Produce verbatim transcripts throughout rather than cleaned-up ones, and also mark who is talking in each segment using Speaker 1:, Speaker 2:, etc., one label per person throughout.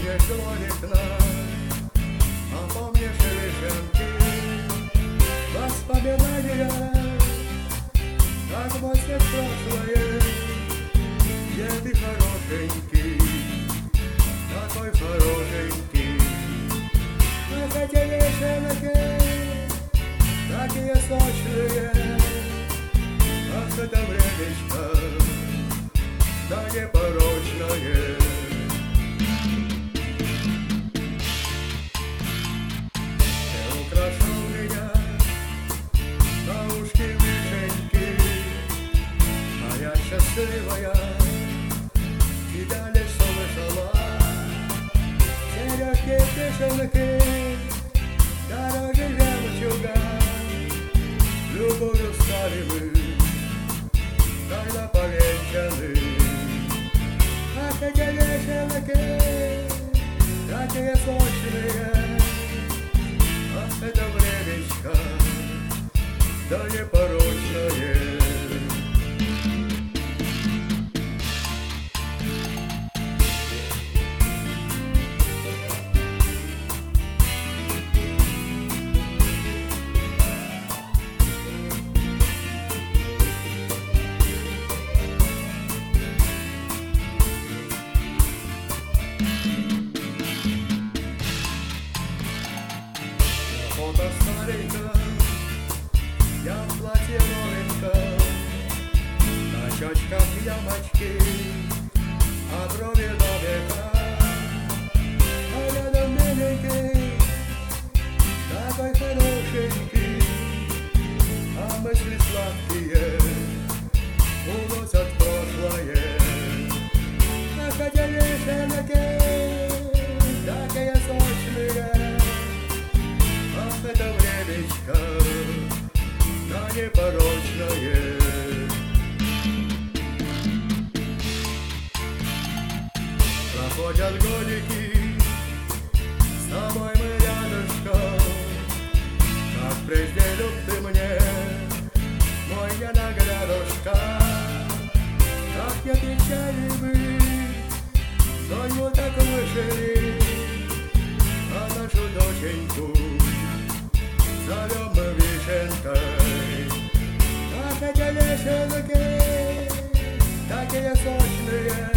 Speaker 1: между окна, а помнишь вишенки, воспоминания, как мостик прошлое, где ты хорошенький, такой хорошенький. Ах, эти вишенки, такие сочные, ах, это времечко, да непорочное. Ты украшал меня на ушки вишеньки, а я счастливая тебя лишь слышала. Сережки, вишенки, дороги жемчуга, любовью стали мы, когда повенчаны. Ах, эти вишенки, такие сочные, ах, это времечко, да непорочное. Фото старенько, я в платье новеньком, на щечках ямочки, а брови до века, а рядом миленький, такой хорошенький, а мысли сладкие уносят прошлое. Ах, эти вишенки, такие сочные, это времечко, да непорочное. Проходят годики, с тобой мы рядышком, как прежде люб ты мне, мой ненаглядушка. Как я печали мы, судьбу так вышли, а нашу доченьку зовем мы вишенкой. Ах, эти вишенки, такие сочные,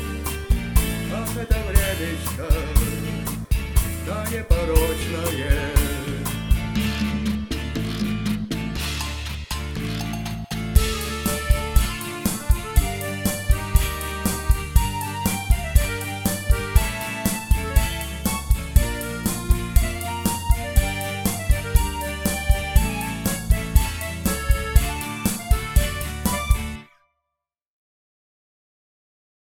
Speaker 1: ах, это времечко, да непорочное.